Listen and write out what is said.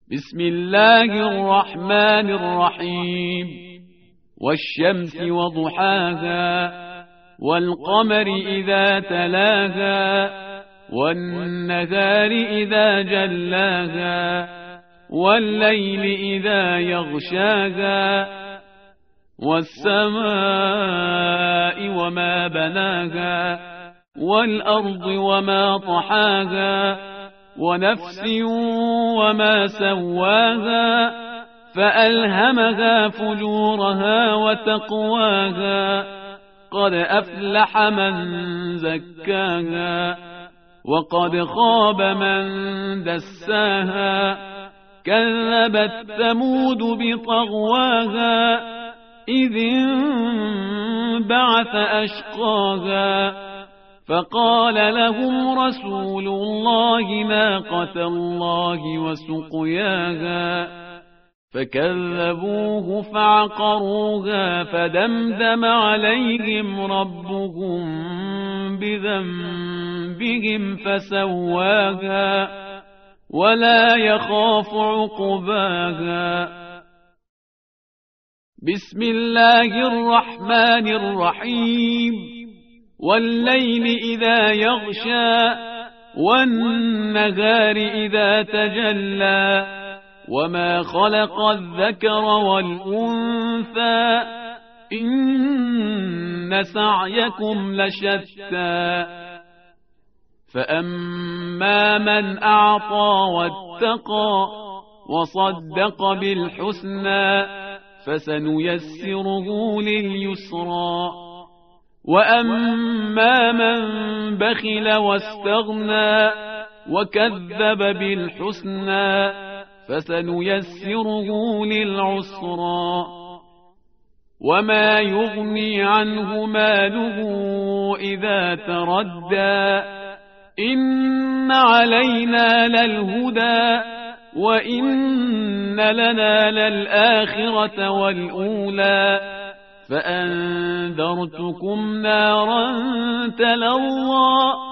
بسم الله الرحمن الرحيم والشمس وضحاها والقمر إذا تلاها والنهار إذا جلاها والليل إذا يغشاها والسماء وما بناها والأرض وما طحاها ونفس وما سواها فألهمها فجورها وتقواها قد أفلح من زكاها وقد خاب من دساها كذبت ثمود بطغواها إذ انبعث أشقاها فقال لهم رسول الله ناقة الله وسقياها فكذبوه فعقروها فدمدم عليهم ربهم بذنبهم فسواها ولا يخاف عقباها. بسم الله الرحمن الرحيم والليل إذا يغشى والنهار إذا تجلى وما خلق الذكر والأنثى إن سعيكم لشتى فأما من أعطى واتقى وصدق بالحسنى فسنيسره لليسرى وأما من بخل واستغنى وكذب بالحسنى فسنيسره للعسرى وما يغني عنه ماله إذا تردى إن علينا للهدى وإن لنا للآخرة والأولى فأنذرتكم نارا تلظى